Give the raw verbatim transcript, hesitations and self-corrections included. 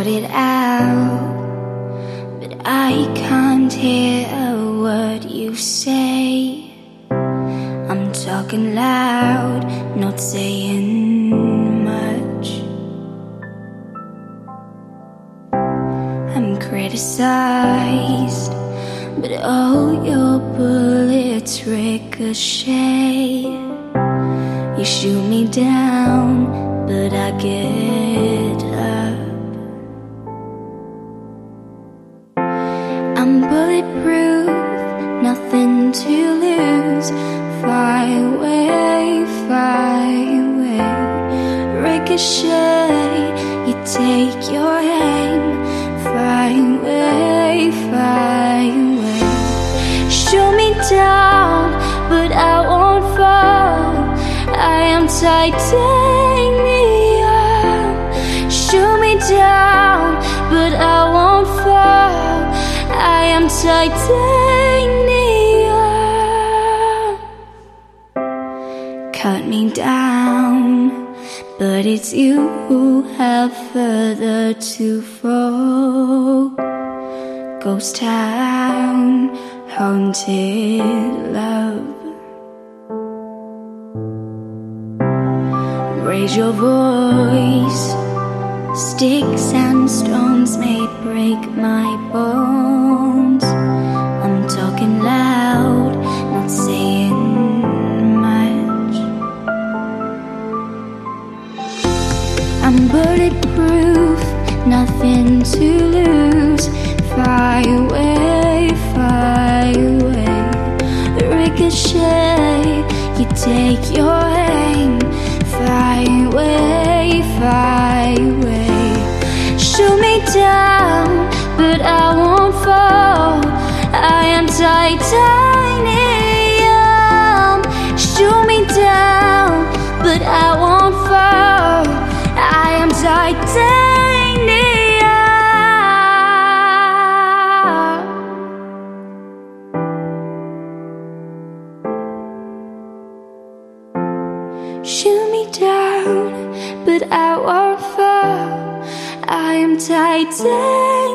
it out, but I can't hear a word you say. I'm talking loud, not saying much. I'm criticized, but all your bullets ricochet. You shoot me down, but I get up. I'm bulletproof, nothing to lose. Fly away, fly away. Ricochet, you take your aim. Fly away, fly away. Shoot me down, but I won't fall. I am titanium. Shoot me down, but I won't fall. I am titanium. Cut me down, but it's you who have further to fall. Ghost town, haunted love. Raise your voice. Sticks and stones may break my bones. I'm talking loud, not saying much. I'm bulletproof, nothing to lose. Fly away, fly away. Ricochet, you take your aim. Fly away, fly away. Shoot me down, but I won't fall. I am titanium. Shoot me down, but I won't fall. I am titanium. Shoot me down, but I won't fall. I am titanium.